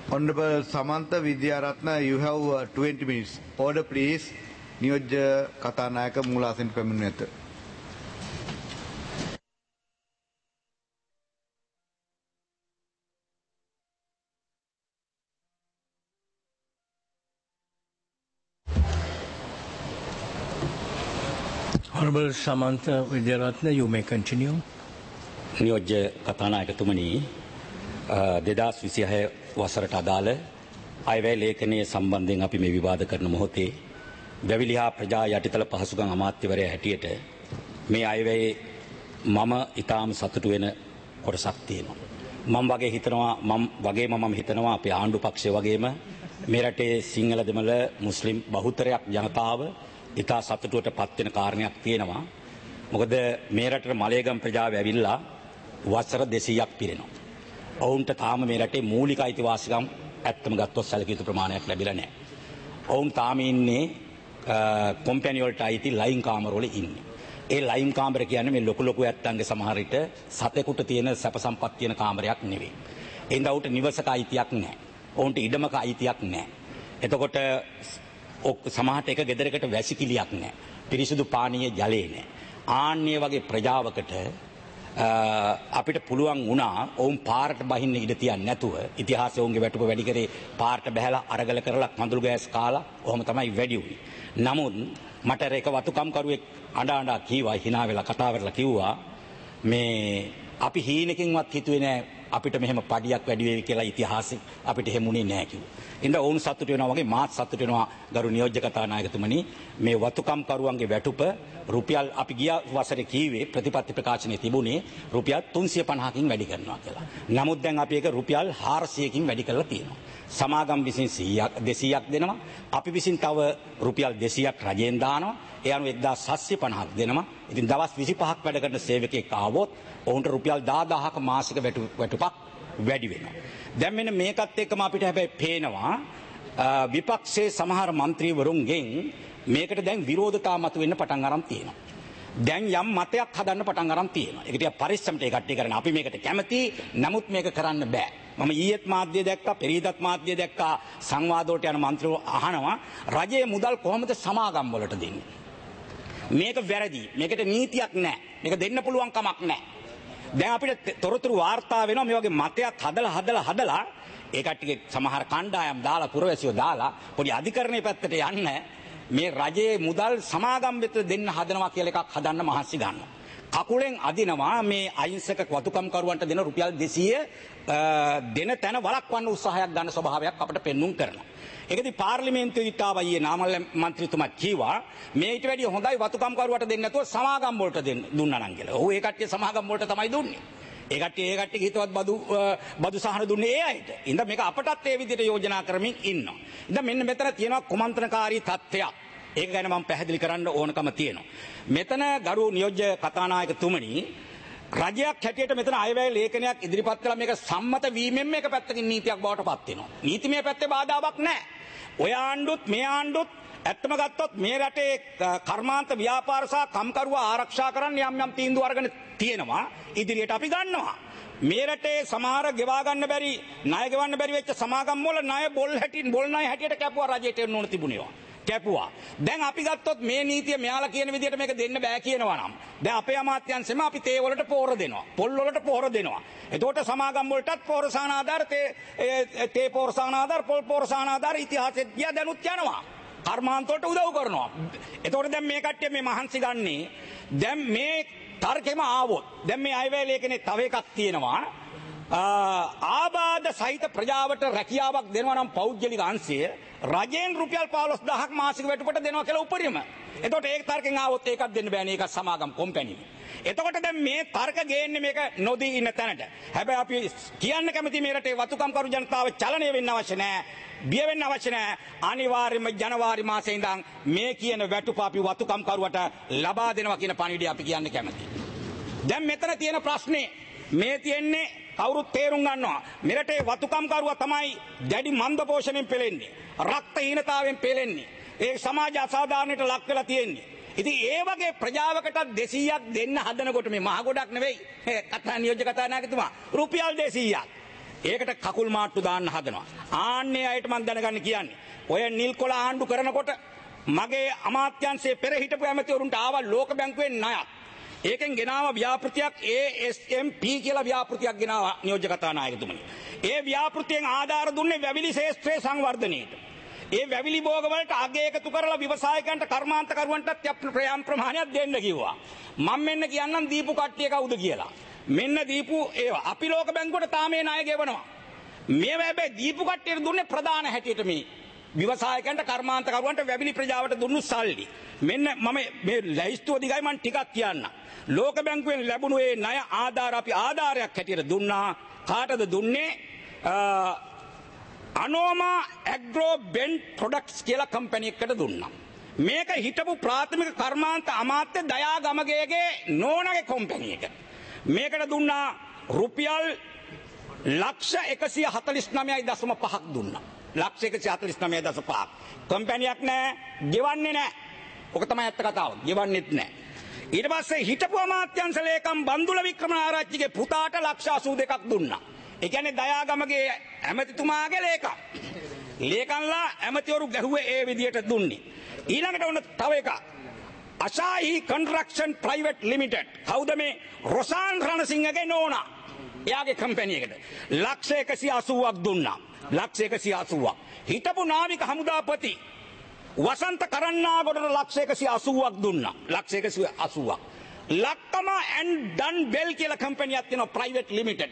Honorable Samantha Vidyaratna, you have 20 minutes. Order please. Niyojya Katanayaka Mulasin Pamuneta. Honorable Samantha Vidyaratna, you may continue. නියෝජ්‍ය කතානායකතුමනි 2026 වසරට අදාළ අයවැය ලේඛනයේ සම්බන්ධයෙන් අපි මේ විවාද කරන මොහොතේ වැවිලි හා ප්‍රජා යටිතල පහසුකම් අමාත්‍යවරයා හැටියට මේ අයවැයේ මම ඊටාම සතුටු වෙන කොටසක් තියෙනවා. මම හිතනවා අපේ ආණ්ඩු පක්ෂය වගේම මේ රටේ සිංහල දෙමළ මුස්ලිම් බහුතරයක් ජනතාව ඉතා සතුටුවට පත් වෙන කාරණයක් තියෙනවා. මොකද මේ රටේ මලේගම් ප්‍රජාව ඇවිල්ලා වසර 200ක් පිරෙනවා. ඔවුන්ට තාම මේ රටේ මූලික අයිතිවාසිකම් ඇත්තම ගත්තොත් සැලකිය යුතු ප්‍රමාණයක් ලැබිලා නැහැ. ඔවුන් තාම ඉන්නේ කොම්පැනි වලට අයිති ලයින් කාමරවල ඉන්නේ. ඒ ලයින් කාමර කියන්නේ මේ ලොකු ඇත්තන්ගේ සමහර විට සතෙකුට තියෙන සැප සම්පත් තියෙන කාමරයක් නෙවෙයි. එඳ උට නිවසක අයිතියක් නැහැ. ඔවුන්ට ඉඩමක අයිතියක් නැහැ. එතකොට සමහරට එක ගෙදරකට වැසිකිළියක් නැහැ. පිරිසිදු පානීය ජලය නැහැ. ආන්නේ වගේ ප්‍රජාවකට අපිට පුළුවන් වුණා ඔවුන් පාරට බහින්න ඉඩ තියන්නේ නැතුව ඉතිහාසය ඔවුන්ගේ වැටුප වැඩි කරේ පාරට බහැලා අරගල කරලා කඳුළු ගෑස් කාලා ඔහොම තමයි වැඩි වුනේ. නමුත් මට ඒක වතුකම් කරුවෙක් අඬ කීවා hina වෙලා කතා කරලා කිව්වා මේ අපි හීනකින්වත් හිතුවේ නෑ අපිට මෙහෙම පඩියක් වැඩි වෙයි කියලා ඉතිහාසෙ අපිට හැමුනේ නෑ කිව්වා. ඉතින් ඔවුන් සතුට වෙනවා වගේ මාත් සතුට වෙනවා ගරු නියෝජ්‍ය කතානායකතුමනි මේ වතුකම් කරුවන්ගේ වැටුප රුපියල් අපි ගිය වසරේ කීවේ ප්‍රතිපත්ති ප්‍රකාශනයේ තිබුණේ රුපියල් 350කින් වැඩි කරනවා කියලා. නමුත් දැන් අපි ඒක රුපියල් 400කින් වැඩි කරලා තියෙනවා. සමාගම් විසින් 200ක් දෙනවා. අපි විසින් තව රුපියල් 200ක් රජයෙන් දානවා. ඒ අනුව 1750ක් දෙනවා. ඉතින් දවස් 25ක් වැඩ කරන සේවකයෙක් ආවොත් ඔවුන්ට රුපියල් 10000ක මාසික වැටුපක් වැඩි වෙනවා. දැන් මෙන්න මේකත් එක්කම අපිට හැබැයි පේනවා විපක්ෂයේ සමහර മന്ത്രിවරුන්ගෙන් මේකට දැන් විරෝධතා මතුවෙන්න පටන් අරන් තියෙනවා. දැන් යම් මතයක් හදන්න පටන් අරන් තියෙනවා. ඒක ටික පරිස්සමට ඒ කට්ටිය කරන අපි මේකට කැමති නමුත් මේක කරන්න බෑ. මම ඊයේත් මාධ්‍ය දැක්කා පෙරීදත් මාධ්‍ය දැක්කා සංවාද වලට යන മന്ത്രിවරු අහනවා රජයේ මුදල් කොහොමද සමාගම් වලට දෙන්නේ? මේක වැරදි. මේකට නීතියක් නැහැ. මේක දෙන්න පුළුවන් කමක් නැහැ. දැන් අපිට තොරතුරු වාර්තා වෙනවා මේ වගේ මතයක් හදලා ඒ කට්ටියගේ සමහර කණ්ඩායම් දාලා පුරවැසියෝ දාලා පොඩි අධිකරණයේ පැත්තට යන්න මේ රජයේ මුදල් සමාගම් වෙත දෙන්න හදනවා කියලා එකක් හදන්න මහන්සි ගන්නවා. කකුලෙන් අදිනවා මේ අහිංසක වතුකම් කරුවන්ට දෙන රුපියල් 200 දෙන තැන වළක්වන්න උත්සාහයක් ගන්න ස්වභාවයක් අපිට පෙන්눔 කරනවා. ඒකදී පාර්ලිමේන්තුවේ ඉතාවයියේ නාමල් මන්ත්‍රීතුමා කිව්වා මේ ඊට වැඩිය හොඳයි වතුකම් කරුවට දෙන්න නැතුව සමාගම් වලට දුන්නා නම් කියලා. ඔව් ඒ කට්ටිය සමාගම් වලට තමයි දුන්නේ. ඒ කට්ටිය හිතවත් බදු සහන දුන්නේ ඒ අයට. ඉතින් මේක අපටත් ඒ විදිහට යෝජනා කරමින් ඉන්නවා. ඉතින් මෙන්න මෙතන තියෙනවා කුමන්ත්‍රණකාරී තත්ත්වයක්. ඒක ගැන මම පැහැදිලි කරන්න ඕනකම තියෙනවා. මෙතන ගරු නියෝජ්‍ය කතානායකතුමනි රජයක් හැටියට මෙතන අයවැය ලේඛනයක් ඉදිරිපත් කළා මේක සම්මත වීමෙන් මේක පැත්තකින් නීතියක් බවට පත් වෙනවා. නීතිමය පැත්තේ බාධාවක් නැහැ. ඔය ආණ්ඩුත් මේ ආණ්ඩුත් ඇත්තම ගත්තොත් මේ රටේ කර්මාන්ත ව්‍යාපාර සහ කම්කරුවා ආරක්ෂා කරන්න යම් තීන්දුව අරගෙන තියෙනවා. ඉදිරියට අපි ගන්නවා. මේ රටේ සමහර ගෙවා ගන්න බැරි ණය ගෙවන්න බැරි වෙච්ච සමාගම් වල ණය බොල් ණය හැටියට කැපුවා රජයට එන්න ඕන තිබුණේවා. කැපුවා. දැන් අපි ගත්තොත් මේ නීතිය මෙයාලා කියන විදිහට මේක දෙන්න බෑ කියනවා නම් දැන් අපේ අමාත්‍යංශෙම අපි තේ වලට පොහොර දෙනවා. පොල් වලට පොහොර දෙනවා. එතකොට සමාගම් වලටත් පොහොර සාන ආධාර තේ පොහොර සාන ආධාර පොල් පොහොර සාන ආධාර ඉතිහාසෙත් ගියා දැනුත් යනවා. කර්මාන්ත වලට උදව් කරනවා. එතකොට දැන් මේ කට්ටිය මේ මහන්සි ගන්නේ දැන් මේ තර්කෙම ආවොත් දැන් මේ අයවැය ලේඛනේ තව එකක් තියෙනවා. ආබාධ සහිත ප්‍රජාවට රැකියාවක් දෙනවා නම් පෞද්ගලික අංශය රජයෙන් රුපියල් 15000ක් මාසික වැටුපට දෙනවා කියලා උපරිම. එතකොට ඒක තර්කෙන් ආවොත් ඒකක් දෙන්න බෑනේ ඒක සමාගම් කොම්පැනි. එතකොට දැන් මේ තර්ක ගේන්නේ මේක නොදී ඉන්න තැනට. හැබැයි අපි කියන්න කැමති මේ රටේ වතුකම් කරු ජනතාව චලනය වෙන්න අවශ්‍ය නැහැ. බිය වෙන්න අවශ්‍ය නැහැ. අනිවාර්යයෙන්ම ජනවාරි මාසයේ ඉඳන් මේ කියන වැටුප අපි වතුකම් කරුවට ලබා දෙනවා කියන පණිවිඩය අපි කියන්න කැමතියි. දැන් මෙතන තියෙන ප්‍රශ්නේ මේ තියෙන්නේ කවුරුත් තේරුම් ගන්නවා මෙරටේ වතුකම් කරුවා තමයි දැඩි මන්ද පෝෂණයෙන් පෙළෙන්නේ රක්ත හීනතාවෙන් පෙළෙන්නේ ඒ සමාජ අසාධාරණයට ලක් වෙලා තියෙන්නේ ඉතින් ඒ වගේ ප්‍රජාවකට 200ක් දෙන්න හදනකොට මේ මහ ගොඩක් නෙවෙයි කතා නියෝජ්‍ය කතානායකතුමා රුපියල් 200ක් ඒකට කකුල් මාට්ටු දාන්න හදනවා. ආන්නේ අයට මම දැනගන්න කියන්නේ. ඔය නිල් කොළ ආණ්ඩු කරනකොට මගේ අමාත්‍යංශයේ පෙර හිටපු ඇමතිවරුන්ට ආවා ලෝක බැංකුවෙන් ණයක්. ඒකෙන් ගෙනාව ව්‍යාපෘතියක් ASMP කියලා ව්‍යාපෘතියක් ගෙනාවා නියෝජ්‍ය කතානායකතුමනි. ඒ ව්‍යාපෘතියෙන් ආධාර දුන්නේ වැවිලි ශේෂ්ත්‍රයේ සංවර්ධනයට. ඒ වැවිලි භෝග වලට අගය එකතු කරලා ව්‍යවසායකයන්ට කර්මාන්තකරුවන්ටත් ප්‍රයම් ප්‍රමාණයක් දෙන්න කිව්වා. මම මෙන්න කියන්නම් දීපු කට්ටිය කවුද කියලා. මෙන්න දීපු ඒවා අපි ලෝක බැංකුවට තාම මේ ණය ගෙවනවා. මේව හැබැයි දීපු කට්ටියට දුන්නේ ප්‍රධාන හැටියට මේ ව්‍යවසායකයන්ට කර්මාන්තකරුවන්ට වැවිලි ප්‍රජාවට දුන්නු සල්ලි. මෙන්න මම මේ ලැයිස්තුව දිගයි මම ටිකක් කියන්න. ලෝක බැංකුවෙන් ලැබුණු ඒ ණය ආධාර අපි ආධාරයක් හැටියට දුන්නා. කාටද දුන්නේ? අනෝමා ඇග්‍රෝ බෙන්ඩ් ප්‍රොඩක්ට්ස් කියලා කම්පැනි එකකට දුන්නා. මේක හිටපු ප්‍රාථමික කර්මාන්ත අමාත්‍ය දයා ගමගේගේ නෝනගේ කම්පැනි එක. මේකට දුන්නා රුපියල් ලක්ෂ 149.5ක් දුන්නා. ලක්ෂ 149.5ක්. කම්පැනියක් නෑ, ගෙවන්නේ නෑ. ඔක තමයි ඇත්ත කතාව. ගෙවන්නෙත් නෑ. ඊට පස්සේ හිටපු අමාත්‍යංශ ලේකම් බන්දුල වික්‍රමනාරච්චිගේ පුතාට ලක්ෂ 82ක් දුන්නා. ඒ කියන්නේ දයාගමගේ ඇමතිතුමාගේ ලේකම්. ලේකම්ලා ඇමතිවරු ගැහුවේ ඒ විදියට දුන්නේ. ඊළඟට ඔන්න තව එකක්. Asahi construction private limited. කවුද මේ? රොසාන් රණසිංහගේ නෝනා. එයාගේ කම්පැනි එකට ලක්ෂ 180ක් දුන්නා. ලක්ෂ 180ක්. හිටපු නාවික හමුදාපති වසන්ත කරන්නාගොඩට ලක්ෂ 180ක් දුන්නා. ලක්ෂ 180ක්. ලක්කම ඇන්ඩ් ඩන් බෙල් කියලා කම්පැනියක් තියෙනවා private limited.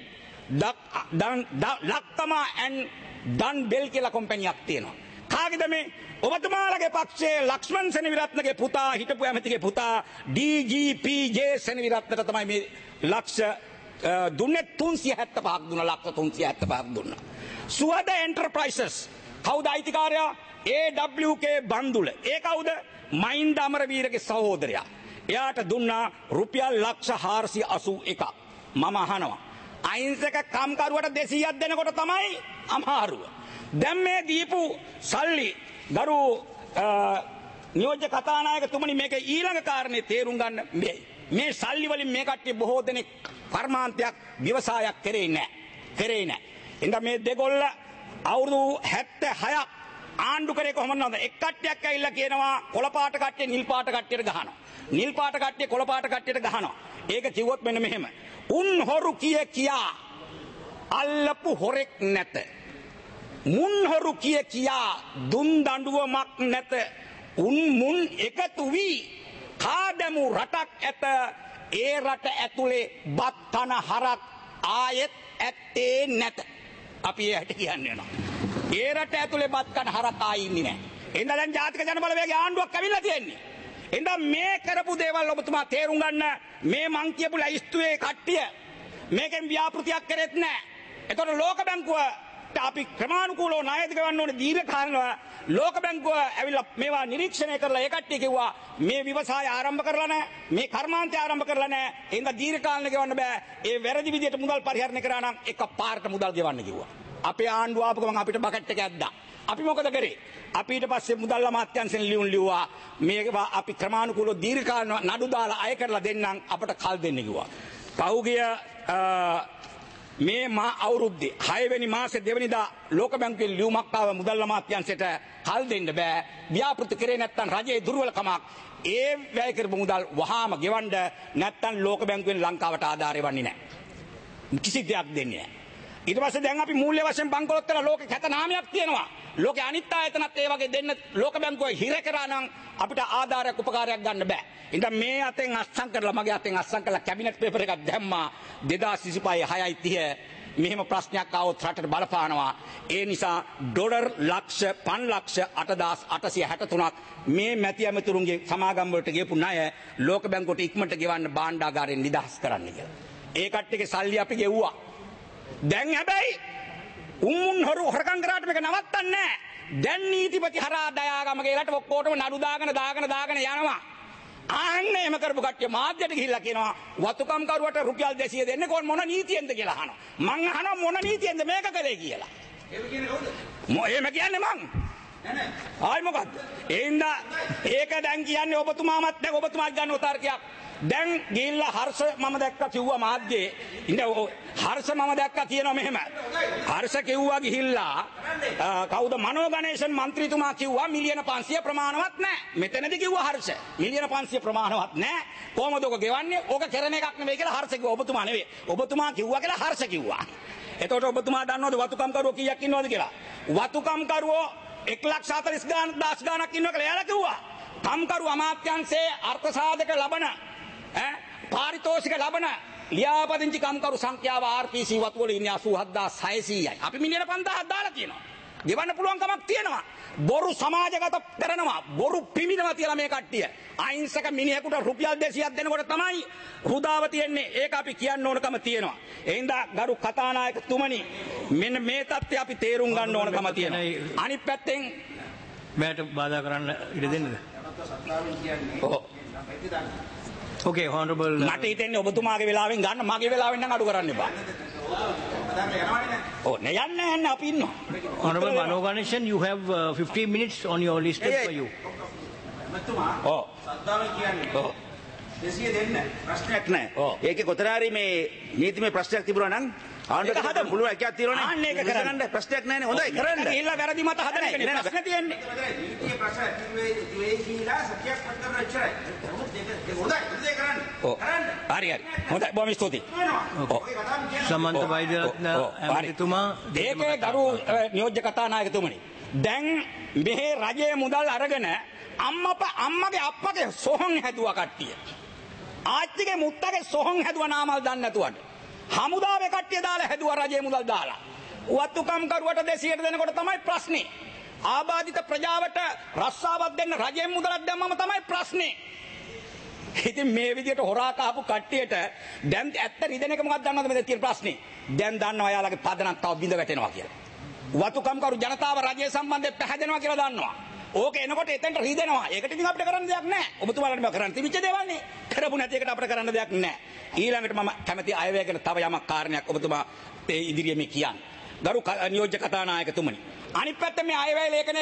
Lakkama and Dun Bell කියලා කම්පැනියක් තියෙනවා. කාගේද මේ? ඔබතුමාලගේ පක්ෂයේ ලක්ෂ්මන් සෙනවිරත්නගේ පුතා හිටපු ඇමතිගේ පුතා DGPJ සෙනවිරත්නට තමයි මේ ලක්ෂ දුන්නේ 375ක් දුන්නා. ලක්ෂ 375ක් දුන්නා. සුවද එන්ටර්ප්‍රයිසස් කවුද අයිතිකාරයා? AWK බන්දුල. ඒ කවුද? මහින්ද අමරවීරගේ සහෝදරයා. එයාට දුන්නා රුපියල් ලක්ෂ 481ක්. මම අහනවා අහිංසක කම්කරුවට 200ක් දෙනකොට තමයි අමාරුව. දැන් මේ දීපු සල්ලි ගරු නියෝජ්‍ය කතානායකතුමනි මේක ඊළඟ කාරණේ තේරුම් ගන්න මේ සල්ලි වලින් මේ කට්ටිය බොහෝ දෙනෙක් කර්මාන්තයක් ව්‍යවසායයක් කරේ නැහැ. එහෙනම් මේ දෙගොල්ල අවුරුදු 76ක් ආණ්ඩු කරේ කොහොමද? එක් කට්ටියක් ඇවිල්ලා කියනවා කොළ පාට කට්ටිය නිල් පාට කට්ටියට ගහනවා. නිල් පාට කට්ටිය කොළ පාට කට්ටියට ගහනවා. ඒක කිව්වොත් මෙන්න මෙහෙම. උන් හොරු කියා අල්ලපු හොරෙක් නැත. මුන් හොරු කියා දුන් දඬුවමක් නැත. උන් මුන් එකතු වී කාදමු රටක් ඇත. ඒ රට ඇතුලේ බත් කන හරක් ආයෙත් ඇත්තේ නැත. අපි එහට කියන්නේ නෝ. ඒ රට ඇතුලේ බත් කන හරක් ආයි ඉන්නේ නැහැ. එහෙනම් දැන් ජාතික ජනබලවේගයේ ආණ්ඩුවක් ඇවිල්ලා තියෙන්නේ. එහෙනම් මේ කරපු දේවල් ඔබතුමා තේරුම් ගන්න. මේ මං කියපු ලයිස්තුවේ කට්ටිය මේකෙන් ව්‍යාපෘතියක් කරෙත් නැහැ. එතකොට ලෝක බැංකුව අපි ක්‍රමානුකූලව ණය දෙවන්න ඕනේ දීර්ඝ කාලව. ලෝක බැංකුව ඇවිල්ලා මේවා නිරීක්ෂණය කරලා ඒ කට්ටිය කිව්වා මේ ව්‍යවසාය ආරම්භ කරලා නැහැ, මේ කර්මාන්තය ආරම්භ කරලා නැහැ. එහෙනම් දීර්ඝ කාලෙ ගෙවන්න බෑ. ඒ වැරදි විදියට මුදල් පරිහරණය කරා නම් එකපාරට මුදල් ගෙවන්න කිව්වා. අපේ ආණ්ඩුව ආපු ගමන් අපිට බකට් එක ඇද්දා. අපි මොකද කරේ? අපි ඊට පස්සේ මුදල් අමාත්‍යාංශෙන් ලියුවා මේවා අපි ක්‍රමානුකූලව දීර්ඝ කාල නඩු දාලා අය කරලා දෙන්නම් අපට කල් දෙන්න කිව්වා. පහුගිය මේ මා අවුරුද්දේ 6 වෙනි මාසේ 2 වෙනිදා ලෝක බැංකුවේ ලියුමක් ආව මුදල් අමාත්‍යාංශයට කල් දෙන්න බෑ. ව්‍යාපෘති කරේ නැත්නම් රජයේ දුර්වලකමක්. ඒ වැය කරපු මුදල් වහාම ගෙවන්න නැත්නම් ලෝක බැංකුවෙන් ලංකාවට ආධාරය වන්නේ නැහැ. කිසි දෙයක් දෙන්නේ නැහැ. ඊට පස්සේ දැන් අපි මූල්‍ය වශයෙන් බංකොලොත් කරලා ලෝකේ කැත නාමයක් තියෙනවා. ලෝකේ අනිත් ආයතනත් ඒ වගේ දෙන්න ලෝක බැංකුව හිර කරා නම් අපිට ආධාරයක් උපකාරයක් ගන්න බෑ. ඉතින් මේ අතෙන් අස්සම් කරලා මගේ අතෙන් අස්සම් කරලා කැබිනට් පේපර් එකක් දැම්මා 2025 6:30 මෙහෙම ප්‍රශ්නයක් ආවොත් රටට බලපානවා. ඒ නිසා ඩොලර් ලක්ෂ 5,08,863ක් මේ මැති ඇමතුරුන්ගේ සමාගම් වලට ගියපු ණය ලෝක බැංකුවට ඉක්මනට ගෙවන්න භාණ්ඩාගාරයෙන් නිදහස් කරන්න කියලා. ඒ කට්ටියගේ සල්ලි අපි ගෙව්වා. දැන් හැබැයි උම්මුන් හොරු හොරකම් කරාට මේක නවත්තන්නේ නැහැ. දැන් නීතිපති හරහා දයාගමගේ රට ඔක්කොටම නඩු දාගෙන යනවා. ආන්නේ එම කරපු කට්ටිය මාධ්‍යට ගිහිල්ලා කියනවා වතුකම් කරුවට රුපියල් 200 දෙන්නේ කොහොම මොන නීතියෙන්ද කියලා අහනවා. මං අහනවා මොන නීතියෙන්ද මේක කළේ කියලා. එහෙම කියන්නේ කවුද? එහෙම කියන්නේ මං. ආයි මොකද්ද? එහෙනම් ඒක දැන් කියන්නේ ඔබතුමාමත් දැන් ඔබතුමාත් ගන්න උත්තරයක්. දැන් ගිහිල්ලා හර්ෂ මම දැක්කා කිව්වා මාධ්‍යයේ. ඉතින් හර්ෂ මම දැක්කා කියනවා මෙහෙම. හර්ෂ කිව්වා ගිහිල්ලා කවුද මනෝ ගණේෂන් මන්ත්‍රීතුමා කිව්වා මිලියන 500 ප්‍රමාණවත් නැහැ. මෙතනදී කිව්වා හර්ෂ. මිලියන 500 ප්‍රමාණවත් නැහැ. කොහමද ඔක ගෙවන්නේ? ඕක කරන එකක් නෙවෙයි කියලා හර්ෂ කිව්වා. ඔබතුමා නෙවෙයි. ඔබතුමා කිව්වා කියලා හර්ෂ කිව්වා. එතකොට ඔබතුමා දන්නවද වතුකම්කරුවෝ කීයක් ඉන්නවද කියලා? වතුකම්කරුවෝ 1,40,000 ගාණක් ඉන්නවා කියලා එයාලා කිව්වා. කම්කරු අමාත්‍යාංශයේ අර්ථසාධක ලබන පාරිතෝෂික ලබන ලියාපදිංචි කම්කරු සංඛ්‍යාව RPC වතුවල ඉන්නේ 87,600යි. අපි මිලියන 5,000ක් දාලා තියෙනවා. ගෙවන්න පුළුවන් කමක් තියෙනවා. බොරු සමාජගත කරනවා. බොරු පිමිනවා කියලා මේ කට්ටිය. අහිංසක මිනිහෙකුට රුපියල් 200ක් දෙනකොට තමයි හුදාව තියෙන්නේ. ඒක අපි කියන්න ඕනකම තියෙනවා. එහෙනම් ගරු කතානායකතුමනි මෙන්න මේ தත්ත්වය අපි තේරුම් ගන්න ඕනකම තියෙනවා. අනිත් පැත්තෙන් මට බාධා කරන්න ඉඩ දෙන්නද? Okay, honorable. මට හිතෙන්නේ ඔබතුමාගේ වෙලාවෙන් ගන්න මගේ වෙලාවෙන් නම් අඩු කරන්න එපා. නේ යන්නේ අපි ඉන්නවා. Honorable Mano Ganeshan, you have 15 minutes on your list for you. සද්ධාවෙන් කියන්නේ. 200 දෙන්න ප්‍රශ්නයක් නැහැ. ඒකේ කොතරාරි මේ නීතිමය ප්‍රශ්නයක් තිබුණා නම් ආණ්ඩුවට හදන්න පුළුවන් එකක් තියෙනවනේ. ආන්න ඒක කරන්න ප්‍රශ්නයක් නැහැනේ. හොඳයි කරන්න. ගිහිල්ලා වැරදි මත හදන එකනේ ප්‍රශ්න තියෙන්නේ. නීතිය ප්‍රශ්න ඉවේ කියලා සත්‍යයක් පත්තර ඉච්චරයි. හොඳයි කරන්න. හරි. හොඳයි බොහොම ස්තුතියි. සමන්ත වෛද්‍යරත්න ඇමතිතුමා ඒකේ ගරු නියෝජ්‍ය කතානායකතුමනි. දැන් මෙහි රජයේ මුදල් අරගෙන අම්මගේ අප්පගේ සොහොන් හැදුවා කට්ටිය. ආච්චිගේ මුත්තගේ සොහොන් හැදුවා නාමල් දන්නේ නැතුවට. හමුදාවේ කට්ටිය දාලා හැදුවා රජයේ මුදල් දාලා. වතුකම් කරුවට 200ට දෙනකොට තමයි ප්‍රශ්නේ. ආබාධිත ප්‍රජාවට රස්සාවක් දෙන්න රජයේ මුදලක් දැම්මම තමයි ප්‍රශ්නේ. ඉතින් මේ විදිහට හොරා කහපු කට්ටියට දැන් ඇත්ත රිදෙන එක මොකක්ද දන්නවද මේ තියෙන ප්‍රශ්නේ? දැන් දන්නවා යාළගේ පදනම් තව බිඳ වැටෙනවා කියලා. වතුකම් කරු ජනතාව රජයේ සම්බන්ධයෙන් පැහැදෙනවා කියලා දන්නවා. ඕක එනකොට එතෙන්ට රිදෙනවා. ඒකට ඉතින් අපිට කරන්න දෙයක් නැහැ. ඔබතුමාලට මේ කරන්න තිබිච්ච දේවල් නේ. කරපු නැති එකට අපිට කරන්න දෙයක් නැහැ. ඊළඟට මම කැමති අයවැය ගැන තව යමක් කාරණයක් ඔබතුමා මේ ඉදිරියේ මේ කියන්න. ගරු නියෝජ්‍ය කතානායකතුමනි. අනිත් පැත්තේ මේ අයවැය ලේඛනය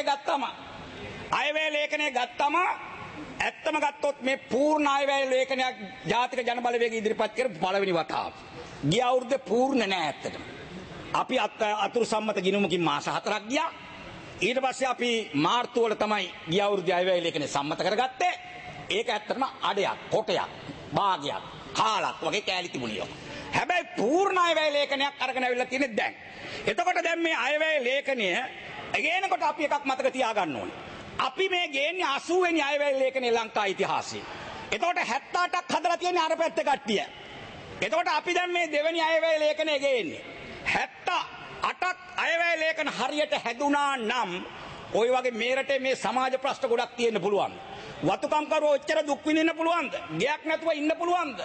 ගත්තම ඇත්තම ගත්තොත් මේ පූර්ණ අයවැය ලේඛනයක් ජාතික ජනබලවේගය ඉදිරිපත් කරපු පළවෙනි වතාව. ගිය අවුරුද්දේ පූර්ණ නෑ ඇත්තටම. අපි අතුරු සම්මත ගිණුමකින් මාස 4ක් ගියා. ඊට පස්සේ අපි මාර්තු වල තමයි ගිය අවුරුද්දේ අයවැය ලේඛනය සම්මත කරගත්තේ. ඒක ඇත්තටම අඩයක්, කොටයක්, භාගයක්, කාලක් වගේ කෑලි තිබුණියෝ. හැබැයි පූර්ණ අයවැය ලේඛනයක් අරගෙන අවිල්ලා තියෙන්නේ දැන්. එතකොට දැන් මේ අයවැය ලේඛනය ගේනකොට අපි එකක් මතක තියාගන්න ඕනේ. අපි මේ ගේන්නේ 80 වෙනි අයවැය ලේඛනයේ ලංකා ඉතිහාසයේ. එතකොට 78ක් හදලා තියෙන්නේ අර පැත්තේ කට්ටිය. එතකොට අපි දැන් මේ දෙවෙනි අයවැය ලේඛනයේ ගේන්නේ 78ක් අයවැය ලේඛන හරියට හැදුනා නම් ওই වගේ මේ රටේ මේ සමාජ ප්‍රශ්න ගොඩක් තියෙන්න පුළුවන්. වතුකම් කරුවෝ ඔච්චර දුක් විඳින්න පුළුවන්ද? ගයක් නැතුව ඉන්න පුළුවන්ද?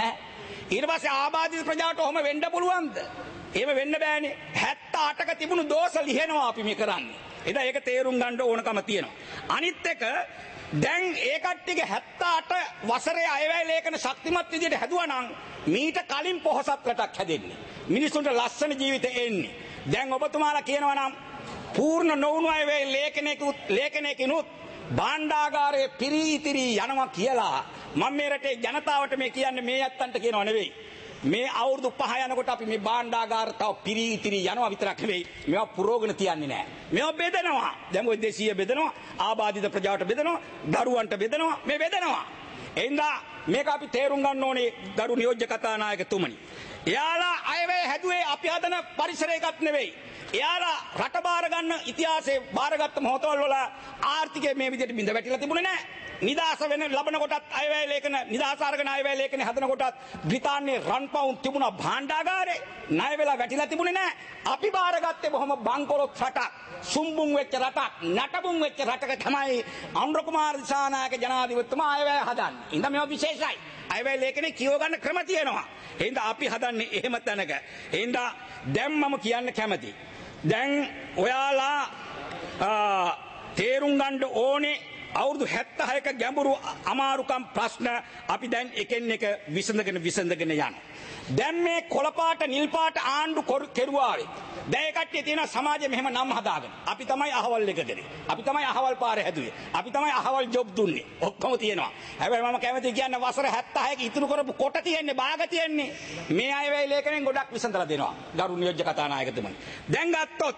ඊට පස්සේ ආබාධිත ප්‍රජාවට ඔහොම වෙන්න පුළුවන්ද? එහෙම වෙන්න බෑනේ. 78ක තිබුණු දෝෂ ලිහෙනවා අපි මේ කරන්නේ. එදා ඒක තේරුම් ගන්න ඕනකම තියෙනවා. අනිත් එක දැන් ඒ කට්ටියගේ 78 වසරේ අයවැය ලේඛන ශක්තිමත් විදියට හැදුවා නම් මීට කලින් පොහොසත් රටක් හැදෙන්නේ. මිනිසුන්ට ලස්සන ජීවිත එන්නේ. දැන් ඔබතුමාලා කියනවා නම් පූර්ණ නොවුණු අයවැය ලේඛනයකිනුත් භාණ්ඩාගාරයේ පිරිතිරි යනවා කියලා මම මේ රටේ ජනතාවට මේ කියන්නේ මේ යත්තන්ට කියනව නෙවෙයි. මේ අවුරුදු 5 යනකොට අපි මේ භාණ්ඩාගාර තව පිරිතිරි යනවා විතරක් නෙවෙයි. මේවා පුරෝගන තියන්නේ නැහැ. මේවා බෙදනවා. දැන් ওই 200 බෙදනවා, ආබාධිත ප්‍රජාවට බෙදනවා, දරුවන්ට බෙදනවා, මේ බෙදනවා. එහෙනම් මේක අපි තේරුම් ගන්න ඕනේ ගරු නියෝජ්‍ය කතානායකතුමනි. එයාලා අයවැය හැදුවේ අපි හදන පරිසරයකට නෙවෙයි. එයාලා රට බාර ගන්න ඉතිහාසයේ බාරගත්ත මොහොතවල වල ආර්ථිකය මේ විදිහට බිඳ වැටිලා තිබුණේ නැහැ. නිදාස වෙන ලබන කොටත් අයවැය ලේඛන නිදාස අරගෙන අයවැය ලේඛනේ හදන කොටත් බ්‍රිතාන්‍යයේ රන් පවුන් තිබුණා භාණ්ඩාගාරේ ණය වෙලා වැටිලා තිබුණේ නැහැ. අපි බාරගත්තේ බොහොම බංකොලොත් රටක්, සුම්බුන් වෙච්ච රටක්, නටබුන් වෙච්ච රටක තමයි අනුර කුමාර දිසානායක ජනාධිපතිතුමා අයවැය හදන්නේ. ඉතින් මේවා විශේෂයි. අයවැය ලේඛනේ කියව ගන්න ක්‍රම තියෙනවා. එහෙනම් අපි හදන්නේ එහෙම තැනක. එහෙනම් දැන් මම කියන්න කැමතියි. දැන් ඔයාලා තේරුම් ගන්න ඕනේ අවුරුදු 76ක ගැඹුරු අමාරුකම් ප්‍රශ්න අපි දැන් එකින් එක විසඳගෙන යනවා. දැන් මේ කොළපාට නිල් පාට ආණ්ඩු කෙරුවාවේ දැන් ඒ කට්ටිය තියෙන සමාජයේ මෙහෙම නම් හදාගෙන අපි තමයි අහවල් එක දෙන්නේ. අපි තමයි අහවල් පාරේ හැදුවේ. අපි තමයි අහවල් ජොබ් දුන්නේ. ඔක්කොම තියෙනවා. හැබැයි මම කැමති කියන්නේ වසර 76ක ඉතුරු කරපු කොට තියෙන්නේ භාග තියෙන්නේ. මේ අයවැය ලේඛනයෙන් ගොඩක් විසඳලා දෙනවා. ගරු නියෝජ්‍ය කතානායකතුමනි. දැන් ගත්තොත්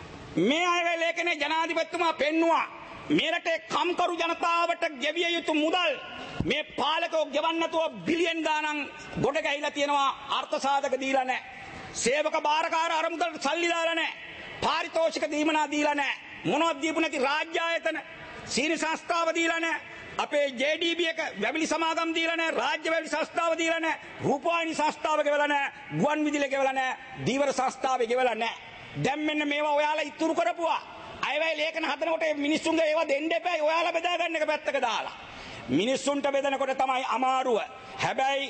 මේ අයවැය ලේඛනයේ ජනාධිපතිතුමා පෙන්නවා මේ රටේ කම්කරු ජනතාවට ගෙවිය යුතු මුදල් මේ පාලකෝ ගෙවන්න නැතුව බිලියන් ගාණක් ගොඩ ගැහිලා තියෙනවා. අර්ථ සාධක දීලා නැහැ. සේවක බාරකාර අරමුදලට සල්ලි දාලා නැහැ. පාරිතෝෂික දීමනා දීලා නැහැ. මොනවද දීපු නැති රාජ්‍ය ආයතන සීනි සංස්ථාව දීලා නැහැ. අපේ JDB එක වැවිලි සමාගම් දීලා නැහැ. රාජ්‍ය වැවිලි සංස්ථාව දීලා නැහැ. රූපවාහිනී සංස්ථාව ගෙවලා නැහැ. ගුවන් විදුලිය ගෙවලා නැහැ. දීවර සංස්ථාව ගෙවලා නැහැ. දැන් මෙන්න මේවා ඔයාලා ඉතුරු කරපුවා. අයවැය ලේඛන හදනකොට මිනිස්සුන්ගේ ඒවා දෙන්න එපා. ඔයාලා බෙදා ගන්න එක පැත්තක දාලා. මිනිස්සුන්ට බෙදනකොට තමයි අමාරුව. හැබැයි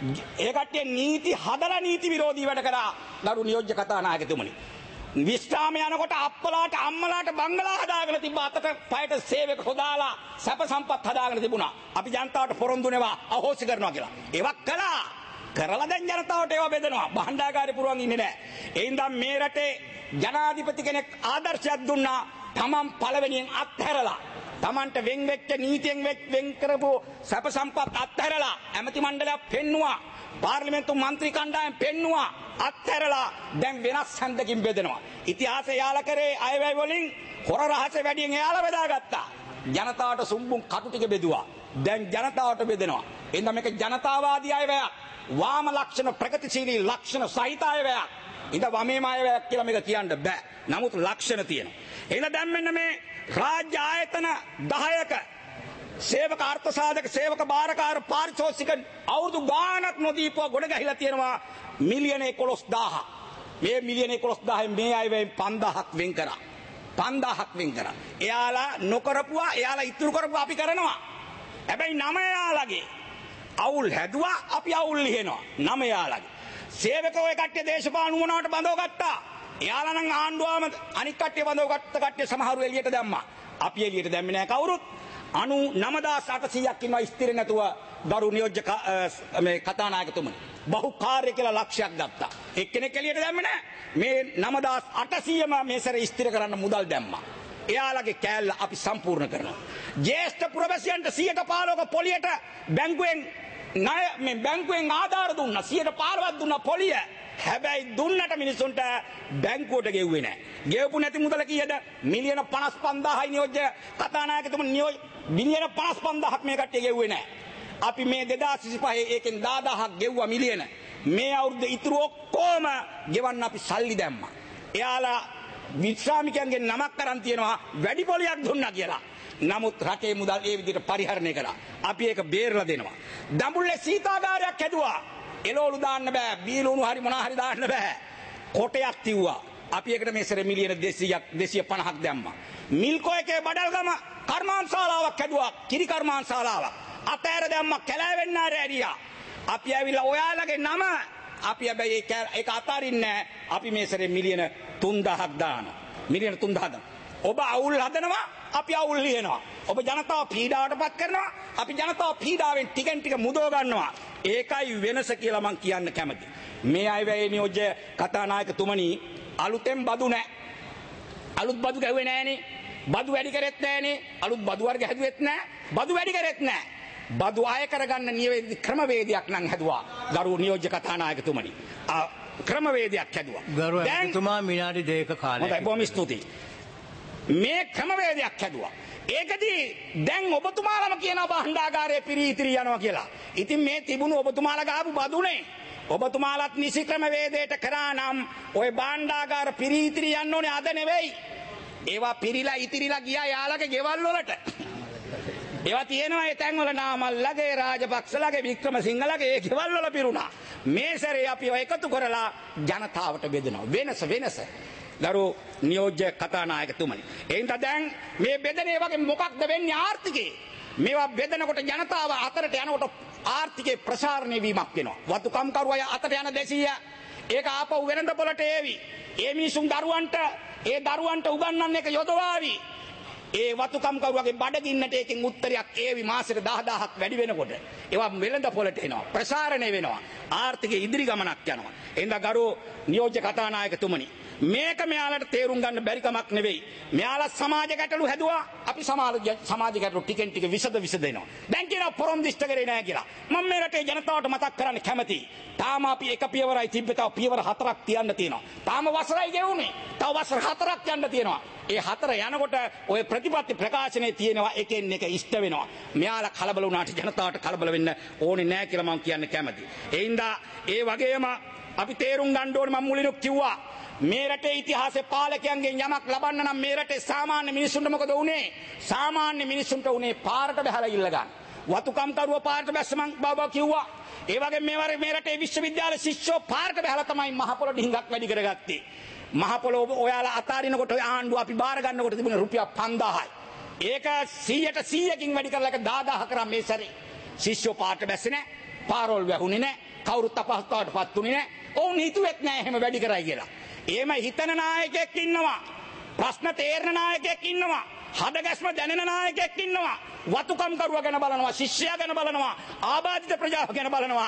ඒ කට්ටිය නීති හදලා නීති විරෝධී වැඩ කරා. ගරු නියෝජ්‍ය කතානායකතුමනි. විශ්‍රාම යනකොට අප්පලාට අම්මලාට බංගලා හදාගෙන තිබ්බ අතට පයට සේවක හොදාලා සැප සම්පත් හදාගෙන තිබුණා. අපි ජනතාවට පොරොන්දු නෙවා අහෝසි කරනවා කියලා. ඒවක් කළා. කරලා දැන් ජනතාවට ඒවා බෙදනවා. භාණ්ඩාගාරේ පුරවන් ඉන්නේ නැහැ. ඒ හින්දා මේ රටේ ජනාධිපති කෙනෙක් ආදර්ශයක් දුන්නා. තමන් පළවෙනියෙන් අත්හැරලා තමන්ට වෙන් වෙච්ච නීතියෙන් වෙන් කරපු සැප සම්පත් අත්හැරලා ඇමති මණ්ඩලයක් පෙන්නවා. පාර්ලිමේන්තු මන්ත්‍රී කණ්ඩායම් පෙන්නවා. අත්හැරලා දැන් වෙනස් හන්දකින් බෙදනවා. ඉතිහාසය යාලා කරේ අයවැය වලින් හොර රහස වැඩියෙන් යාලා බෙදාගත්තා. ජනතාවට සුම්බුන් කටු ටික බෙදුවා. දැන් ජනතාවට බෙදනවා. එහෙනම් මේක ජනතාවාදී අයවැයක්. වාම ලක්ෂණ ප්‍රගතිශීලී ලක්ෂණ සහිත අයවැයක්. ඉතින් වමේම අයවැයක් කියලා මේක කියන්න බෑ. නමුත් ලක්ෂණ තියෙනවා. එහෙනම් දැන් මෙන්න මේ රාජ්‍ය ආයතන 10ක සේවක අර්ථ සාධක සේවක බාරකාර පාරිතෝෂික අවුරුදු ගාණක් නොදීපුව ගොඩ ගැහිලා තියෙනවා මිලියන 11000. මේ මිලියන 11000 මේ අයවැයෙන් 5000ක් වෙන් කරා. 5000ක් වෙන් කරා. එයාලා නොකරපුවා එයාලා ඉතුරු කරපුවා අපි කරනවා. හැබැයි නම එයාලගේ අවුල් හැදුවා අපි අවුල් ලියනවා. නම එයාලගේ. සේවකෝ ඒ කට්ටිය දේශපාලන වුණාට බඳව ගත්තා. එයාලා නම් ආණ්ඩුවම අනික් කට්ටිය බඳව ගත්ත කට්ටිය සමහරු එළියට දැම්මා. අපි එළියට දැම්මේ නැහැ කවුරුත්. 99800ක් ඉන්නවා ස්ථිර නැතුව දරු නියෝජ්‍ය මේ කතානායකතුමනි. බහුකාර්ය කියලා ලක්ෂයක් ගත්තා. එක්කෙනෙක් එළියට දැම්මේ නැහැ. මේ 9800ම මේ සැරේ ස්ථිර කරන්න මුදල් දැම්මා. එයාලගේ කෑල්ල අපි සම්පූර්ණ කරනවා. ජ්‍යෙෂ්ඨ පුරවැසියන්ට 115ක පොලියට බැංකුවෙන් ආධාර දුන්නා. 115ක් දුන්නා පොලිය. හැබැයි දුන්නට මිනිසුන්ට බැංකුවට ගෙව්වේ නැහැ. ගෙවපු නැති මුදල කීයද? මිලියන 55000යි නියෝජ්‍ය කතානායකතුමනි මිලියන 55000ක් මේ කට්ටිය ගෙව්වේ නැහැ. අපි මේ 2025 ඒකෙන් 10000ක් ගෙව්වා මිලියන. මේ අවුරුද්ද ඉතුරු ඔක්කොම ගෙවන්න අපි සල්ලි දැම්මා. එයාලා විශ්‍රාමිකයන්ගේ නමක් කරන් තියනවා වැඩි පොලියක් දුන්නා කියලා. නමුත් රටේ මුදල් ඒ විදිහට පරිහරණය කරා. අපි ඒක බේරලා දෙනවා. දඹුල්ලේ සීතාගාරයක් හැදුවා. එළවලු දාන්න බෑ. බීලුණු හරි මොනවා හරි දාන්න බෑ. කොටයක් තිව්වා. අපි ඒකට මේ සැරේ මිලියන 250ක් දැම්මා. මිල්කෝ එකේ බඩල්ගම කර්මාන්තශාලාවක් හැදුවා. කිරි කර්මාන්තශාලාවක්. අතෑර දැම්මා කැලෑවෙන්න ඇරියා. අපි ඇවිල්ලා ඔයාලගේ නම අපි හැබැයි ඒක අතාරින්නේ නැහැ. අපි මේ සැරේ මිලියන 3000ක් දානවා. මිලියන 3000ක්. ඔබ අවුල් හදනවා අපි අවුල් ලියනවා. ඔබ ජනතාව පීඩාවටපත් කරනවා අපි ජනතාව පීඩාවෙන් ටිකෙන් ටික මුදව ගන්නවා. ඒකයි වෙනස කියලා මං කියන්න කැමතියි. මේ අයවැය නියෝජ්‍ය කතානායකතුමනි අලුතෙන් බදු නැහැ. අලුත් බදු ගැහුවේ නැහනේ. බදු වැඩි කරෙත් නැහනේ. අලුත් බදු වර්ග හැදුවෙත් නැහැ. බදු වැඩි කරෙත් නැහැ. බදු ආය කරගන්න නියෝජ්‍ය ක්‍රමවේදයක් නම් හැදුවා. ගරු නියෝජ්‍ය කතානායකතුමනි. ක්‍රමවේදයක් හැදුවා. ගරු ඇමතිතුමා විනාඩි 2ක කාලයක්. හොඳයි බොහොම ස්තුතියි. මේ ක්‍රමවේදයක් හැදුවා. ඒකදී දැන් ඔබතුමාලම කියන භාණ්ඩාගාරයේ පිරිතිරි යනවා කියලා. ඉතින් මේ තිබුණු ඔබතුමාලා ගාපු බදුනේ. ඔබතුමාලත් නිසි ක්‍රමවේදයට කරා නම් ওই භාණ්ඩාගාර පිරිතිරි යන්න ඕනේ අද නෙවෙයි. ඒවා පිරිලා ඉතිරිලා ගියා යාලගේ ගෙවල් වලට. ඒවා තියෙනවා ඒ තැන් වල නාමල්ලගේ රාජපක්ෂලගේ වික්‍රමසිංහලගේ ඒ ගෙවල් වල පිරුණා. මේ සැරේ අපි එකතු කරලා ජනතාවට බෙදනවා. වෙනස. ගරු නියෝජ්‍ය කතානායකතුමනි. එයින්ද දැන් මේ බෙදනේ වගේ මොකක්ද වෙන්නේ ආර්ථිකේ? මේවා බෙදනකොට ජනතාව අතරට යනකොට ආර්ථිකේ ප්‍රසාරණය වීමක් වෙනවා. වතුකම් කරු අය අතට යන 200 ඒක ආපහු වෙළඳ පොළට ඒවි. ඒ මිනිසුන් දරුවන්ට උගන්වන්න එක යොදවාවි. ඒ වතුකම් කරුවගේ බඩගින්නට ඒකෙන් උත්තරයක් ඒවි මාසෙට 10000ක් වැඩි වෙනකොට ඒවා වෙළඳ පොළට එනවා ප්‍රසාරණය වෙනවා ආර්ථිකයේ ඉදිරි ගමනක් යනවා එහෙනම් ගරු නියෝජ්‍ය කතානායකතුමනි මේක මෙයාලට තේරුම් ගන්න බැරි කමක් නෙවෙයි මෙයාලා සමාජ ගැටලු හැදුවා අපි සමාජ ගැටලු ටිකෙන් ටික විසදෙනවා දැන් කියනවා පොරොන්දිෂ්ඨ කරේ නැහැ කියලා මම මේ රටේ ජනතාවට මතක් කරන්න කැමතියි තාම අපි එක පියවරයි තිබ්බේ තව පියවර 4ක් තියන්න තියෙනවා තාම වසරයි ගෙවුනේ තව වසර 4ක් යන්න තියෙනවා ඒ 4 යනකොට ඔය ප්‍රතිපත්ති ප්‍රකාශනයේ තියෙනවා එකින් එක ඉෂ්ට වෙනවා මෙයාලා කලබල වුණාට ජනතාවට කලබල වෙන්න ඕනේ නැහැ කියලා මම කියන්න කැමතියි ඒ හින්දා ඒ වගේම අපි තේරුම් ගන්න ඕනේ මම මුලිනුත් කිව්වා මේ රටේ ඉතිහාසයේ පාලකයන්ගෙන් යමක් ලබන්න නම් මේ රටේ සාමාන්‍ය මිනිසුන්ට මොකද වුනේ සාමාන්‍ය මිනිසුන්ට උනේ පාරට බහලා ඉල්ල ගන්න වතුකම් කරුව පාරට බැස්ස මං බබා කිව්වා ඒ වගේ මේ රටේ විශ්වවිද්‍යාල ශිෂ්‍යෝ පාරට බහලා තමයි මහ පොළොට ඩිංගක් වැඩි කරගත්තේ මහ පොළොව ඔයාලා අතාරිනකොට ඔය ආණ්ඩුව අපි බාර ගන්නකොට තිබුණේ රුපියල් 5000යි ඒක 100%කින් වැඩි කරලා ඒක 10000 කරා මේ සැරේ ශිෂ්‍යෝ පාරට බැස්සේ නැහැ පාරවල් වැහුනේ නැහැ කවුරුත් අපහසුතාවටපත් උනේ නැහැ ඔවුන් හිතුවෙත් නැහැ එහෙම වැඩි කරයි කියලා එහෙම හිතන නායකයෙක් ඉන්නවා ප්‍රශ්න තේරෙන නායකයෙක් ඉන්නවා හදගැස්ම දැනෙන නායකයෙක් ඉන්නවා වතුකම් කරුවා ගැන බලනවා ශිෂ්‍යයා ගැන බලනවා ආබාධිත ප්‍රජාව ගැන බලනවා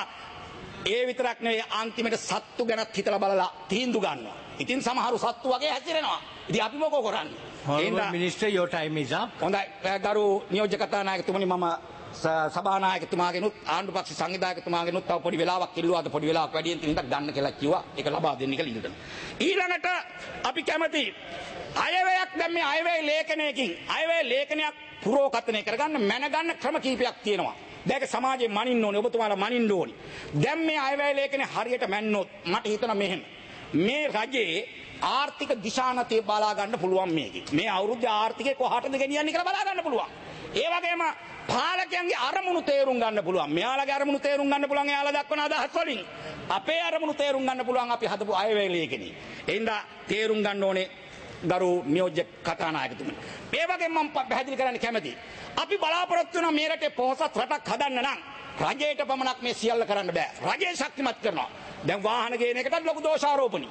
ඒ විතරක් නෙවෙයි අන්තිමට සත්තු ගැනත් හිතලා බලලා තීන්දුව ගන්නවා ඉතින් සමහරු සත්තු වගේ හැසිරෙනවා ඉතින් අපි මොකෝ කරන්නේ Honorable Minister, your time is up. හොඳයි ගරු නියෝජ්‍ය කතානායකතුමනි මම සභානායකතුමාගෙනුත් ආණ්ඩු පක්ෂ සංවිධායකතුමාගෙනුත් තව පොඩි වෙලාවක් ඉල්ලුවාද පොඩි වෙලාවක් වැඩියෙන් තියෙන දන්න කියලා කිව්වා ඒක ලබා දෙන්න කියලා ඉල්ලනවා ඊළඟට අපි කැමති අයවැයක් දැන් මේ අයවැය ලේඛනයකින් අයවැය ලේඛනයක් පුරෝකථනය කරගන්න මැනගන්න ක්‍රම කීපයක් තියෙනවා දැන් සමාජයේ මනින්න ඕනේ ඔබතුමාලා මනින්න ඕනේ දැන් මේ අයවැය ලේඛනේ හරියට මැන්නොත් මට හිතෙනවා මෙහෙම මේ රජයේ ආර්ථික දිශානතිය බලා ගන්න පුළුවන් මේකේ මේ අවුරුද්දේ ආර්ථිකය කොහාටද ගෙනියන්නේ කියලා බලා ගන්න පුළුවන් ඒ වගේම පාලකයන්ගේ අරමුණු තේරුම් ගන්න පුළුවන් මෙයාලගේ අරමුණු තේරුම් ගන්න පුළුවන් එයාලා දක්වන අදහස් වලින් අපේ අරමුණු තේරුම් ගන්න පුළුවන් අපි හදපු අයවැය ලේඛනේ එහෙනම් තේරුම් ගන්න ඕනේ ගරු නියෝජ්‍ය කතානායකතුමනි මේ වගේ මම පැහැදිලි කරන්න කැමතියි අපි බලාපොරොත්තු වෙන මේ රටේ පොහොසත් රටක් හදන්න නම් රජයට පමණක් මේ සියල්ල කරන්න බෑ රජය ශක්තිමත් කරනවා දැන් වාහන ගේන එකටත් ලොකු දෝෂාරෝපණි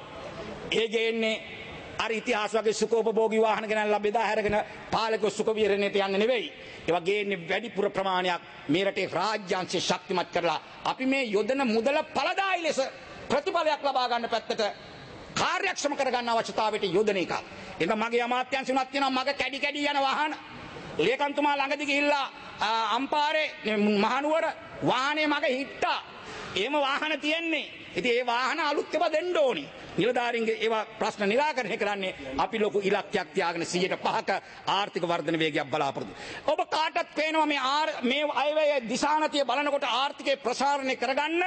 ඒ ගේන්නේ අර ඉතිහාස වගේ සුඛෝපභෝගී වාහන ගෙනල්ලා බෙදා හැරගෙන පාලක සුඛ විහරණයට යන්නේ නෙවෙයි ඒවා ගේන්නේ වැඩිපුර ප්‍රමාණයක් මේ රටේ රාජ්‍යාංශය ශක්තිමත් කරලා අපි මේ යොදන මුදල ඵලදායි ලෙස ප්‍රතිඵලයක් ලබා ගන්න පැත්තට කාර්යක්ෂම කරගන්න අවශ්‍යතාවයට යොදන එක. ඒක මගේ අමාත්‍යංශ උනත් තියෙනවා මගේ කැඩි යන වාහන. ලේකම්තුමා ළඟදී ගිහිල්ලා අම්පාරේ මහනුවර වාහනේ මගේ හිට්ටා. එහෙම වාහන තියෙන්නේ. ඉතින් ඒ වාහන අලුත් ඒවා දෙන්න ඕනි. නිලධාරීන්ගේ ඒවා ප්‍රශ්න निराකරණය කරන්නේ අපි ලොකු ඉලක්කයක් තියාගෙන 105ක ආර්ථික වර්ධන වේගයක් බලාපොරොත්තු. ඔබ කාටත් පේනවා මේ අයවැය දිශානතිය බලනකොට ආර්ථිකේ ප්‍රසාරණය කරගන්න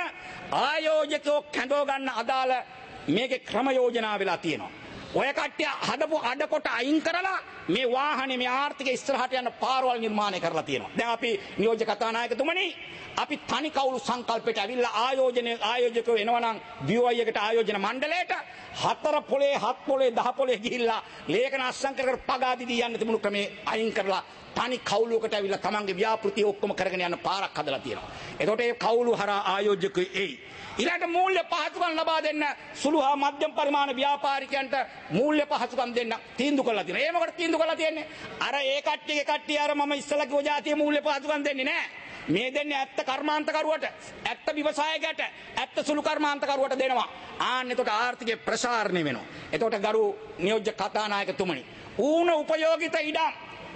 ආයෝජකයෝ කැඳව ගන්න අදාළ මේකේ ක්‍රම යෝජනා වෙලා තියෙනවා. ඔය කට්ටිය හදපු අඩකොට අයින් කරලා මේ වාහනේ මේ ආර්ථික ඉස්සරහට යන පාරවල් නිර්මාණය කරලා තියෙනවා. දැන් අපි නියෝජ්‍ය කතානායකතුමනි අපි තනි කවුළු සංකල්පයට ඇවිල්ලා ආයෝජකයෝ එනවනම් BOI එකට ආයෝජන මණ්ඩලයට 4 පොලේ 7 පොලේ 10 පොලේ ගිහිල්ලා ලේඛන අස්සම් කර පගාදිදී යන්න තිබුණු ක්‍රමේ අයින් කරලා තනි කවුළුවකට ඇවිල්ලා තමන්ගේ ව්‍යාපෘති ඔක්කොම කරගෙන යන පාරක් හදලා තියෙනවා. එතකොට ඒ කවුළු හරහා ආයෝජකයෝ එයි. ඊළඟට මූල්‍ය පහසුකම් ලබා දෙන්න සුළු හා මධ්‍යම පරිමාණ ව්‍යාපාරිකයන්ට මූල්‍ය පහසුකම් දෙන්න තීන්දුව කරලා තියෙනවා. ඒ මොකටද තීන්දුව කරලා තියෙන්නේ? අර ඒ කට්ටිය අර මම ඉස්සලා කිව්ව જાතිය මූල්‍ය පහසුකම් දෙන්නේ නැහැ. මේ දෙන්නේ ඇත්ත කර්මාන්තකරුවට, ඇත්ත ව්‍යවසායකයට, ඇත්ත සුළු කර්මාන්තකරුවට දෙනවා. ආන්න එතකොට ආර්ථිකේ ප්‍රසාරණය වෙනවා. එතකොට ගරු නියෝජ්‍ය කතානායකතුමනි, ඌන උපයෝගිත ඉඩම්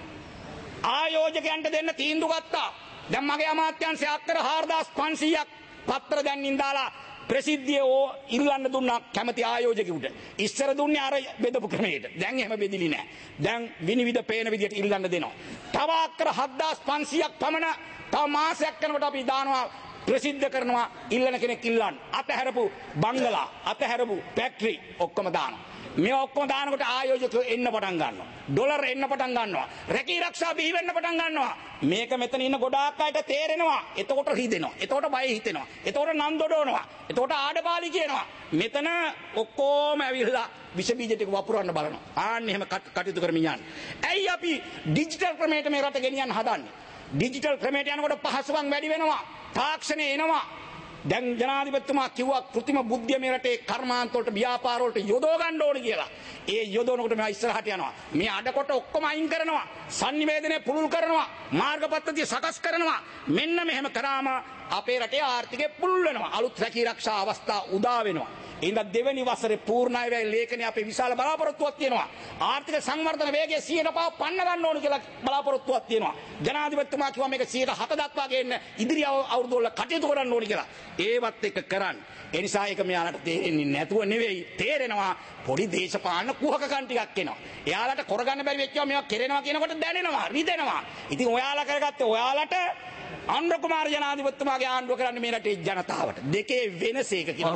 ආයෝජකයන්ට දෙන්න තීන්දුව ගත්තා. දැන් මගේ අමාත්‍යාංශය අක්කර 4500ක් පත්‍ර දැන්ින් දාලා ප්‍රසිද්ධිය ඉල්ලන්න දුන්නා කැමති ආයෝජකෙකුට. ඉස්සර දුන්නේ අර බෙදපු ක්‍රමයට. දැන් එහෙම බෙදිලි නැහැ. දැන් විනිවිද පේන විදියට ඉල්ලන්න දෙනවා. තව අක්කර 7500ක් පමණ තව මාසයක් යනකොට අපි දානවා ප්‍රසිද්ධ කරනවා ඉල්ලන කෙනෙක් ඉල්ලන්න. අතහැරපු බංගලා, අතහැරපු ෆැක්ටරි ඔක්කොම දානවා. මේ ඔක්කොම දානකොට ආයෝජකයෝ එන්න පටන් ගන්නවා. ඩොලර් එන්න පටන් ගන්නවා. රැකී ආරක්ෂා බිහි වෙන්න පටන් ගන්නවා. මේක මෙතන ඉන්න ගොඩාක් අයට තේරෙනවා. එතකොට හිතෙනවා. එතකොට බය හිතෙනවා. එතකොට නම් දොඩවනවා. එතකොට ආඩපාලි කියනවා. මෙතන ඔක්කොම ඇවිල්ලා විෂ බීජ ටික වපුරන්න බලනවා. ආන්න එහෙම කටයුතු කරමින් යන්නේ. ඇයි අපි ඩිජිටල් ක්‍රමයට මේ රට ගෙනියන්න හදන්නේ? ඩිජිටල් ක්‍රමයට යනකොට පහසුකම් වැඩි වෙනවා. තාක්ෂණය එනවා. දැන් ජනාධිපතිතුමා කිව්වා කෘත්‍රිම බුද්ධිය මේ රටේ කර්මාන්ත වලට ව්‍යාපාර වලට යොදව ගන්න ඕනේ කියලා. ඒ යොදවනකොට මම ඉස්සරහට යනවා. මේ අඩකොට ඔක්කොම අයින් කරනවා. sannivedanaye පුළුල් කරනවා. මාර්ගපද්ධතිය සකස් කරනවා. මෙන්න මෙහෙම කරාම අපේ රටේ ආර්ථිකය පුළුල් වෙනවා. අලුත් රැකී ආරක්ෂා අවස්ථා උදා වෙනවා. ඉතින් දෙවෙනි වසරේ පූර්ණ අයවැය ලේඛනයේ අපේ විශාල බලාපොරොත්තුවක් තියෙනවා. ආර්ථික සංවර්ධන වේගය 100% පන්න ගන්න ඕන කියලා බලාපොරොත්තුවක් තියෙනවා. ජනාධිපතිතුමා කිව්වා මේක 107 දක්වා ගේන්න ඉදිරි අවුරුදු වල කටයුතු කරන්න ඕන කියලා. ඒවත් එක කරන්න. ඒ නිසා ඒක මෙයාලට තේරෙන්නේ නැතුව නෙවෙයි තේරෙනවා. පොඩි දේශපාලන කුහකකම් ටිකක් එනවා. එයාලට කරගන්න බැරි වෙච්චා මේවා කෙරෙනවා කියනකොට දැනෙනවා, රිදෙනවා. ඉතින් ඔයාලා කරගත්තේ ඔයාලට අනුර කුමාර ජනාධිපතිතුමාගේ ආණ්ඩුව කරන්නේ මේ රටේ ජනතාවට. දෙකේ වෙනස ඒක කියලා.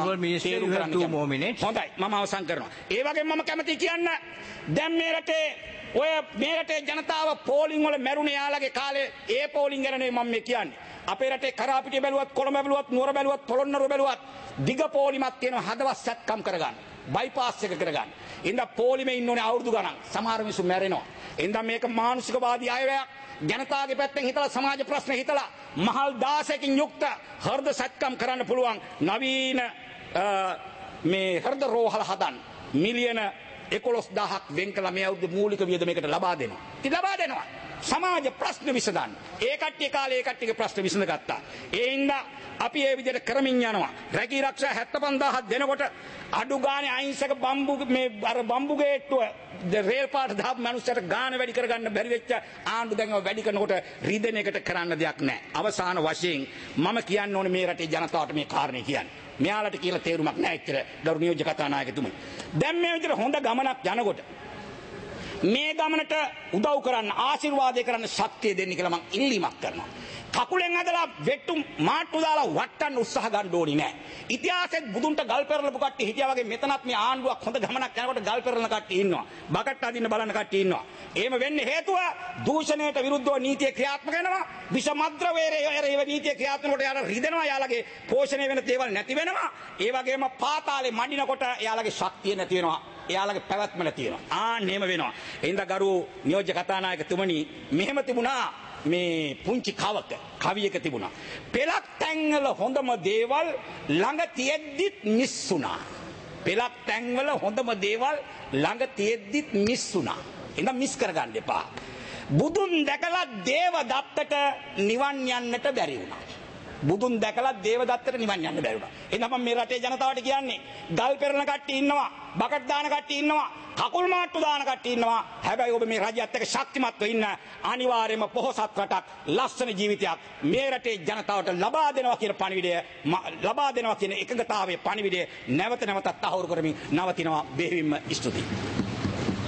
හොඳයි මම අවසන් කරනවා. ඒ වගේම මම කැමතියි කියන්න දැන් මේ රටේ ජනතාව පෝලිං වල මැරුණේ යාළගේ කාලේ ඒ පෝලිං ගැන නෙවෙයි මම මේ කියන්නේ. අපේ රටේ කරාපිටිය බැලුවත් කොළඹ බැලුවත් නුවර බැලුවත් පොළොන්නරුව බැලුවත් දිග පෝලිමක් තියෙනවා හදවත් සැත්කම් කරගන්න. බයිපාස් එක කරගන්න. ඉඳන් පෝලිමේ ඉන්න ඕනේ අවුරුදු ගණන්. සමහර මිනිස්සු මැරෙනවා. ඉඳන් මේක මානසිකවාදී අයවැයක්. ජනතාවගේ පැත්තෙන් හිතලා සමාජ ප්‍රශ්න හිතලා මහල් 16කින් යුක්ත හෘද සැත්කම් කරන්න පුළුවන් නවීන මේ හෘද රෝහල හදන්න මිලියන 11000ක් වෙන් කළා මේ අවුරුදු මූලික වියදමයකට ලබා දෙනවා. ඉතින් ලබා දෙනවා. සමාජ ප්‍රශ්න විසඳන්න. ඒ කට්ටිය කාලේ ඒ කට්ටියගේ ප්‍රශ්න විසඳගත්තා. ඒ හින්දා අපි මේ විදිහට කරමින් යනවා. රැකී ආරක්ෂා 75000ක් දෙනකොට අඩු ගානේ අහිංසක බම්බු ගේට්ටුව රේල් පාට දාපු මිනිස්සුන්ට ගාන වැඩි කරගන්න බැරි වෙච්ච ආණ්ඩු දැන් වැඩි කරනකොට රිදෙන එකට කරන්න දෙයක් නැහැ. අවසාන වශයෙන් මම කියන්න ඕනේ මේ රටේ ජනතාවට මේ කාරණේ කියන්නේ. මෙයාලට කියලා තේරුමක් නැහැ ඇත්තට ගරු නියෝජ්‍ය කතානායකතුමනි. දැන් මේ විදිහට හොඳ ගමනක් යනකොට මේ ගමනට උදව් කරන්න ආශිර්වාදය කරන්න ශක්තිය දෙන්න කියලා මම ඉල්ලීමක් කරනවා. කකුලෙන් අදලා වෙට්ටු මාට්ටු දාලා වට්ටන්න උත්සාහ ගන්න ඕනේ නැහැ. ඉතිහාසෙත් බුදුන්ට ගල් පෙරලපු කට්ටිය හිටියා වගේ මෙතනත් මේ ආණ්ඩුවක් හොඳ ගමනක් යනකොට ගල් පෙරලන කට්ටිය ඉන්නවා. බකට් අදින්න බලන කට්ටිය ඉන්නවා. එහෙම වෙන්නේ හේතුව දූෂණයට විරුද්ධව නීතිය ක්‍රියාත්මක වෙනවා. විෂ මද්ද්‍රව්‍යයේ නීතිය ක්‍රියාත්මක කොට යාලා රිදෙනවා. යාලගේ පෝෂණය වෙන දේවල් නැති වෙනවා. ඒ වගේම පාතාලේ මඩිනකොට යාලගේ ශක්තිය නැති වෙනවා. එයාලගේ පැවැත්ම නැති වෙනවා. ආන්නේම වෙනවා. එහෙනම් ගරු නියෝජ්‍ය කතානායකතුමනි මෙහෙම තිබුණා මේ පුංචි කවියක තිබුණා. පෙලක් තැන්වල හොඳම දේවල් ළඟ තියෙද්දිත් මිස්සුණා. පෙලක් තැන්වල හොඳම දේවල් ළඟ තියෙද්දිත් මිස්සුණා. එහෙනම් මිස් කරගන්න එපා. බුදුන් දැකලා දේවදත්තට නිවන් යන්නට බැරි වුණා. බුදුන් දැකලා දේවදත්තට නිවන් යන්න බැරි වුණා. එහෙනම් මම මේ රටේ ජනතාවට කියන්නේ ගල් පෙරලන කට්ටිය ඉන්නවා, බකට් දාන කට්ටිය ඉන්නවා, කකුල් මාට්ටු දාන කට්ටිය ඉන්නවා. හැබැයි ඔබ මේ රජයත් එක්ක ශක්තිමත්ව ඉන්න අනිවාර්යයෙන්ම පොහොසත් රටක්, ලස්සන ජීවිතයක් මේ රටේ ජනතාවට ලබා දෙනවා කියන පණිවිඩය ලබා දෙනවා කියන එකඟතාවයේ පණිවිඩය නැවත නැවතත් තහවුරු කරමින් නවතිනවා. බෙහෙවින්ම ස්තුතියි.